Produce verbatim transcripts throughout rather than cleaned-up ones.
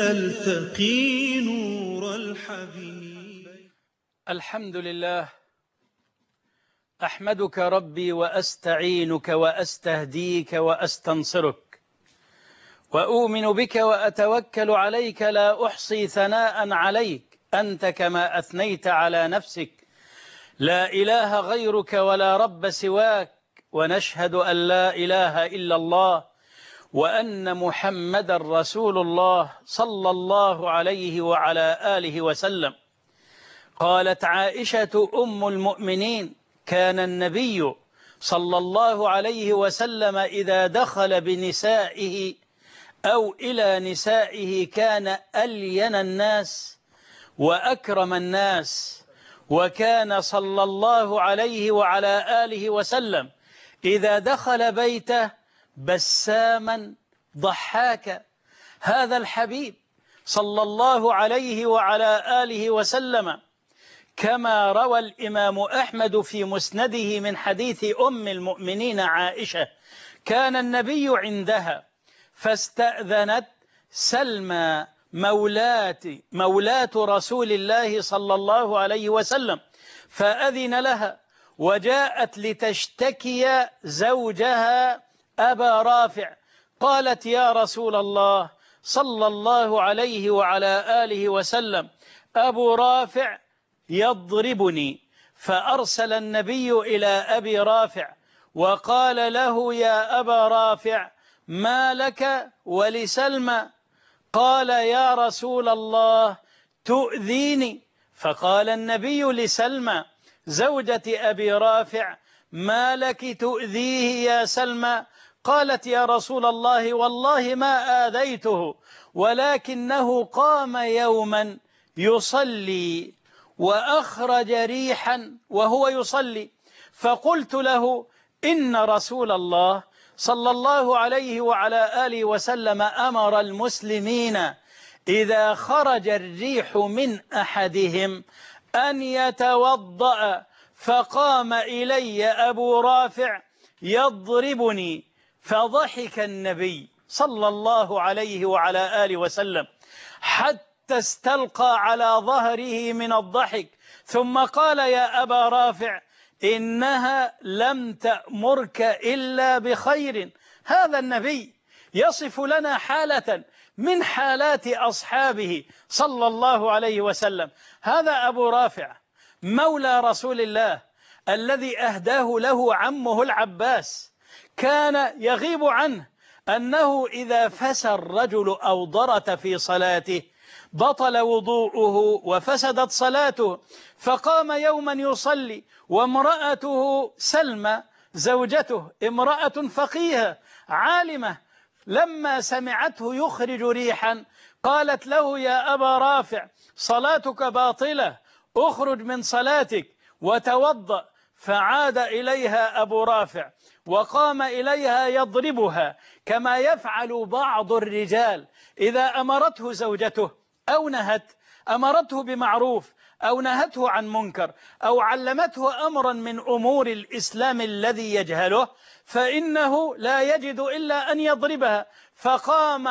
نلتقي نور الحبيب. الحمد لله، أحمدك ربي وأستعينك وأستهديك وأستنصرك، وأؤمن بك وأتوكل عليك، لا أحصي ثناء عليك أنت كما أثنيت على نفسك. لا إله غيرك ولا رب سواك، ونشهد أن لا إله إلا الله وأن محمدا رسول الله صلى الله عليه وعلى آله وسلم. قالت عائشة أم المؤمنين: كان النبي صلى الله عليه وسلم إذا دخل بنسائه أو إلى نسائه كان ألين الناس وأكرم الناس، وكان صلى الله عليه وعلى آله وسلم إذا دخل بيته بساما ضحاكا. هذا الحبيب صلى الله عليه وعلى آله وسلم كما روى الإمام أحمد في مسنده من حديث أم المؤمنين عائشة: كان النبي عندها فاستأذنت سلمى مولاة, مولاة رسول الله صلى الله عليه وسلم فأذن لها، وجاءت لتشتكي زوجها أبا رافع. قالت: يا رسول الله صلى الله عليه وعلى آله وسلم، أبو رافع يضربني. فأرسل النبي إلى أبي رافع وقال له: يا أبا رافع، ما لك ولسلمى؟ قال: يا رسول الله تؤذيني. فقال النبي لسلمى زوجة أبي رافع: ما لك تؤذيه يا سلمى؟ قالت: يا رسول الله والله ما آذيته، ولكنه قام يوما يصلي وأخرج ريحا وهو يصلي، فقلت له: إن رسول الله صلى الله عليه وعلى آله وسلم أمر المسلمين إذا خرج الريح من أحدهم أن يتوضأ، فقام إلي أبو رافع يضربني. فضحك النبي صلى الله عليه وعلى آله وسلم حتى استلقى على ظهره من الضحك، ثم قال: يا أبا رافع، إنها لم تأمرك إلا بخير. هذا النبي يصف لنا حالة من حالات أصحابه صلى الله عليه وسلم. هذا أبو رافع مولى رسول الله الذي أهداه له عمه العباس، كان يغيب عنه أنه إذا فسى الرجل أو ضرت في صلاته بطل وضوءه وفسدت صلاته. فقام يوما يصلي وامرأته سلمى زوجته امرأة فقيهة عالمة، لما سمعته يخرج ريحا قالت له: يا أبا رافع، صلاتك باطلة، اخرج من صلاتك وتوضأ. فعاد إليها أبو رافع وقام إليها يضربها كما يفعل بعض الرجال إذا أمرته زوجته أو نهت أمرته بمعروف أو نهته عن منكر أو علمته أمرا من أمور الإسلام الذي يجهله، فإنه لا يجد إلا أن يضربها. فقام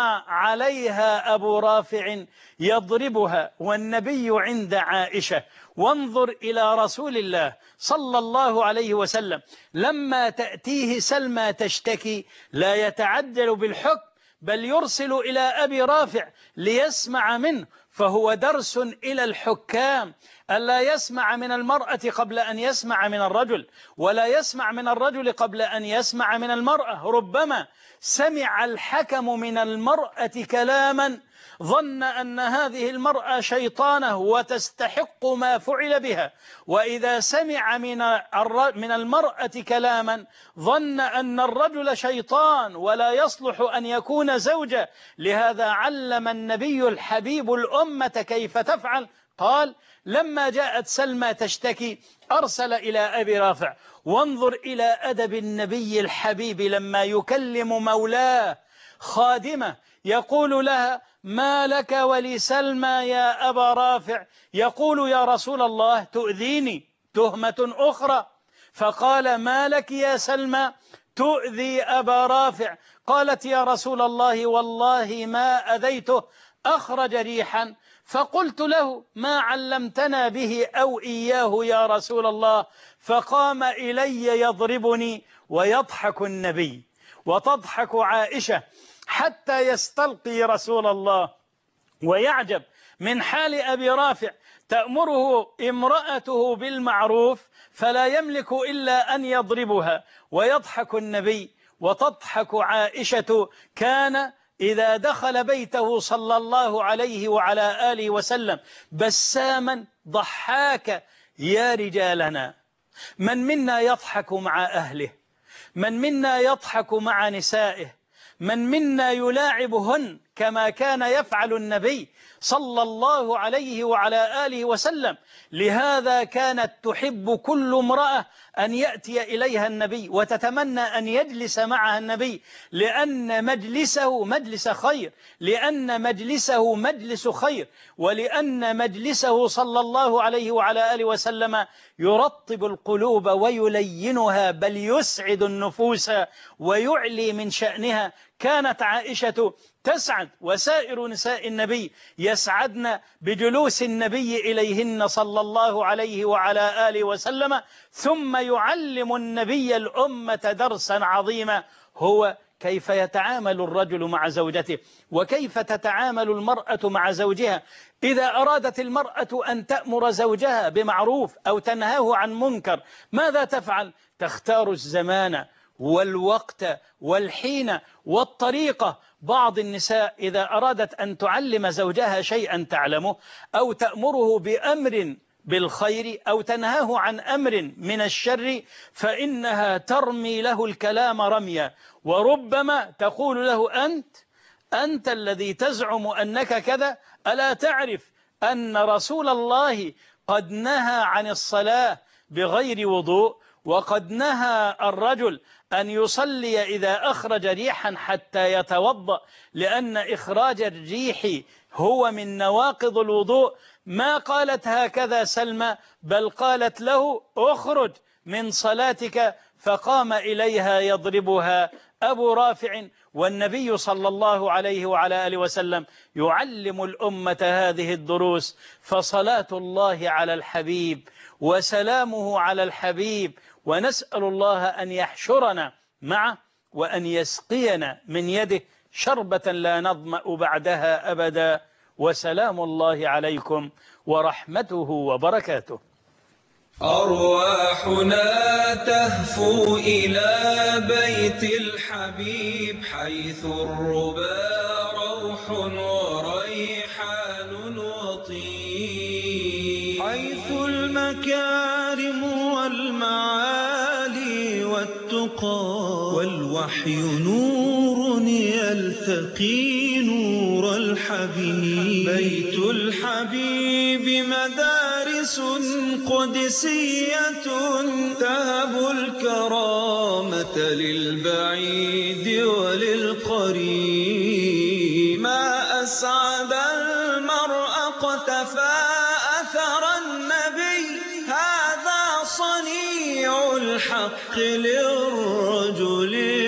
عليها أبو رافع يضربها والنبي عند عائشة. وانظر إلى رسول الله صلى الله عليه وسلم لما تأتيه سلمى تشتكي لا يتعجل بالحكم، بل يرسل إلى أبي رافع ليسمع منه، فهو درس إلى الحكام ألا يسمع من المرأة قبل أن يسمع من الرجل، ولا يسمع من الرجل قبل أن يسمع من المرأة. ربما سمع الحكم من المرأة كلاما ظن أن هذه المرأة شيطانة وتستحق ما فعل بها، وإذا سمع من من المرأة كلاما ظن أن الرجل شيطان ولا يصلح أن يكون زوجا. لهذا علم النبي الحبيب الأمة كيف تفعل. قال: لما جاءت سلمى تشتكي أرسل إلى أبي رافع. وانظر إلى أدب النبي الحبيب لما يكلم مولاه خادمة يقول لها: ما لك ولسلمى يا أبا رافع؟ يقول: يا رسول الله تؤذيني، تهمة أخرى. فقال: ما لك يا سلمى تؤذي أبا رافع؟ قالت: يا رسول الله والله ما أذيته، أخرج ريحا فقلت له ما علمتنا به أو إياه يا رسول الله، فقام إلي يضربني ويضحك النبي وتضحك عائشة حتى يستلقي رسول الله ويعجب من حال أبي رافع، تأمره امرأته بالمعروف فلا يملك إلا أن يضربها، ويضحك النبي وتضحك عائشة. كان إذا دخل بيته صلى الله عليه وعلى آله وسلم بساما ضحاكا. يا رجالنا، من منا يضحك مع أهله؟ من منا يضحك مع نسائه؟ من منا يلاعبهن كما كان يفعل النبي صلى الله عليه وعلى آله وسلم؟ لهذا كانت تحب كل امرأة أن يأتي إليها النبي وتتمنى أن يجلس معها النبي، لأن مجلسه مجلس خير، لأن مجلسه مجلس خير، ولأن مجلسه صلى الله عليه وعلى آله وسلم يرطب القلوب ويلينها، بل يسعد النفوس ويعلي من شأنها. كانت عائشة تسعد وسائر نساء النبي يسعدن بجلوس النبي إليهن صلى الله عليه وعلى آله وسلم. ثم يعلم النبي الأمة درسا عظيما، هو كيف يتعامل الرجل مع زوجته، وكيف تتعامل المرأة مع زوجها. إذا أرادت المرأة أن تأمر زوجها بمعروف أو تنهاه عن منكر، ماذا تفعل؟ تختار الزمان والوقت والحين والطريقة. بعض النساء إذا أرادت أن تعلم زوجها شيئا تعلمه أو تأمره بأمر بالخير أو تنهاه عن أمر من الشر، فإنها ترمي له الكلام رميا، وربما تقول له أنت أنت الذي تزعم أنك كذا، ألا تعرف أن رسول الله قد نهى عن الصلاة بغير وضوء، وقد نهى الرجل أن يصلي إذا أخرج ريحا حتى يتوضأ، لأن إخراج الريح هو من نواقض الوضوء. ما قالت هكذا سلمى، بل قالت له أخرج من صلاتك، فقام إليها يضربها أبو رافع. والنبي صلى الله عليه وعلى آله وسلم يعلم الأمة هذه الدروس. فصلاة الله على الحبيب وسلامه على الحبيب، ونسأل الله أن يحشرنا معه وأن يسقينا من يده شربة لا نظمأ بعدها أبدا. وسلام الله عليكم ورحمته وبركاته. أرواحنا تهفو إلى بيت الحبيب، حيث الربا روح وريحان وطيب، حيث المكارم والمعالي والتقى، والوحي نور يلتقي نور الحبيب. بيت الحبيب مدارس قدسية تهب الكرامة للبعيد وللقريب. ما أسعد المرء اقتفى أثر النبي، هذا صنيع الحق للرجل